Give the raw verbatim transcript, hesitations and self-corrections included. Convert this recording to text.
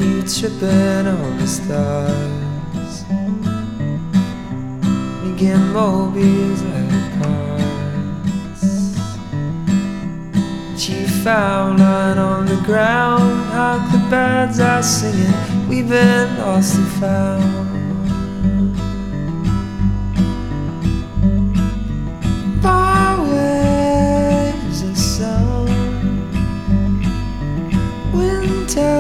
you tripping on the stars. You get Mobiles at parts. But you found lying on the ground, hark the birds are singing, we've been lost and found.